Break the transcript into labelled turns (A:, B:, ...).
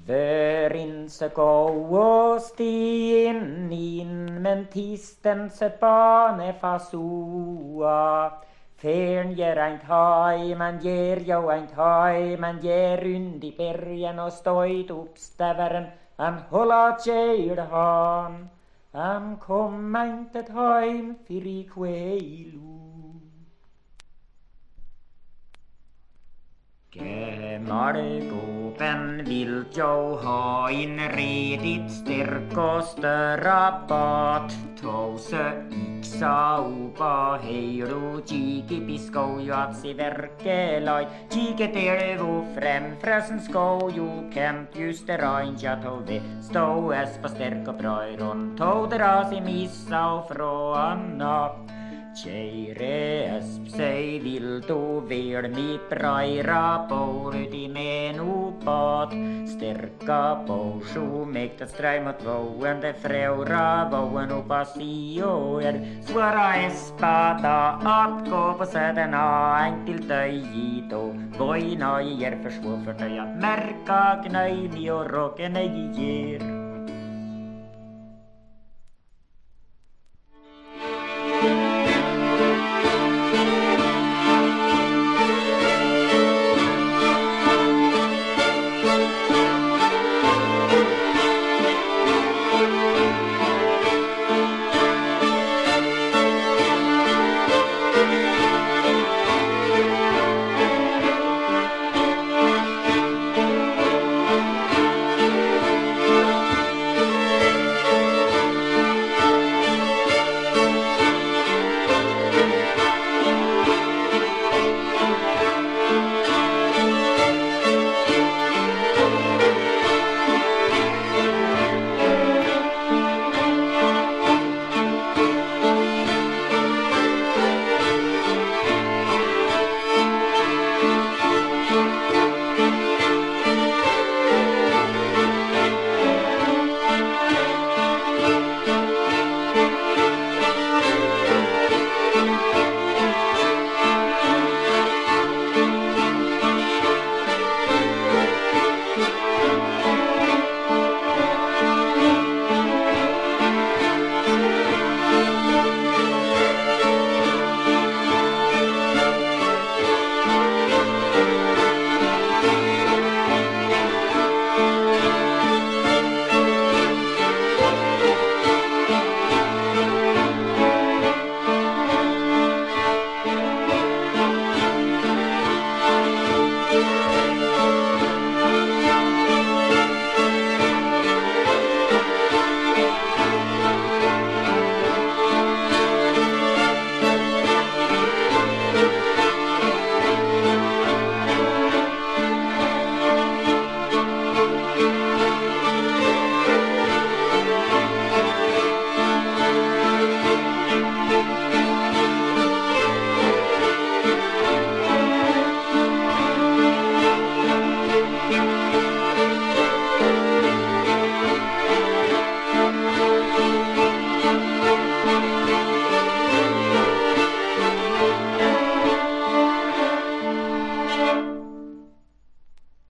A: Verin se gå stien in, men tisten se bane fasua. Fern ger ein thai, man ger jo ein thai, man ger rundi bergen och stojt uppstäveren, an hålla tjejer han. An kom inte heim för i kveilu. Margopen vill jag ha inredigt stärk och rabatt. Tose iksa upa heiro kiki piskau jatsi verkelai. Kiket elvo främfräsen skau ju kämt just det rainja tove. Stå espa stärk och brairon todera si missa och fråanna. Tjeire esp sig vill du väl mi praira på uti menupat. Stärka på sjumäktat strämmat vågen det fräura vågen upa sioer. Svara espata att gå på sädena en till töjito. Voina i er försvår för töja märka knöjmi och råken ej ger.